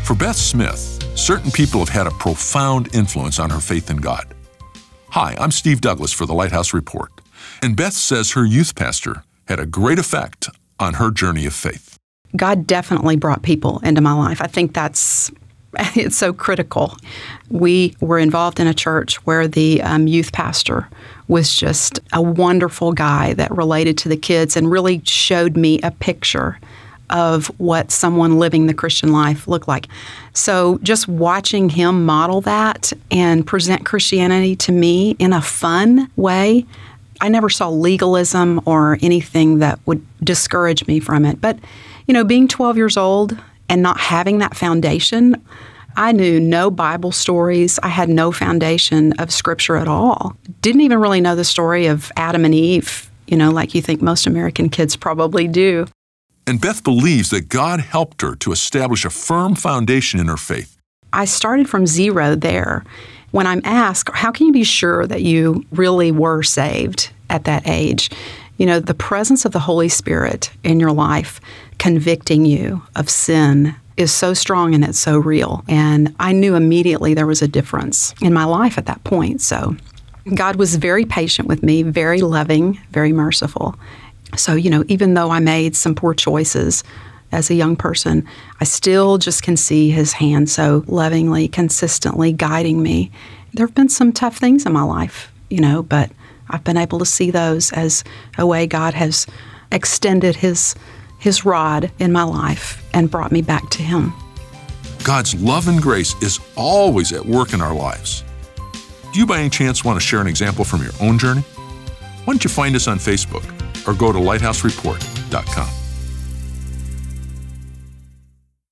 For Beth Smith, certain people have had a profound influence on her faith in God. Hi, I'm Steve Douglas for the Lighthouse Report, and Beth says her youth pastor had a great effect on her journey of faith. God definitely brought people into my life. I think it's so critical. We were involved in a church where the youth pastor was just a wonderful guy that related to the kids and really showed me a picture of what someone living the Christian life looked like. So just watching him model that and present Christianity to me in a fun way, I never saw legalism or anything that would discourage me from it. But, being 12 years old and not having that foundation, I knew no Bible stories. I had no foundation of Scripture at all. Didn't even really know the story of Adam and Eve, like you think most American kids probably do. And Beth believes that God helped her to establish a firm foundation in her faith. I started from zero there. When I'm asked, how can you be sure that you really were saved at that age? The presence of the Holy Spirit in your life convicting you of sin is so strong and it's so real. And I knew immediately there was a difference in my life at that point. So God was very patient with me, very loving, very merciful. So, even though I made some poor choices as a young person, I still just can see His hand so lovingly, consistently guiding me. There have been some tough things in my life, but I've been able to see those as a way God has extended His rod in my life and brought me back to Him. God's love and grace is always at work in our lives. Do you by any chance want to share an example from your own journey? Why don't you find us on Facebook or go to lighthousereport.com.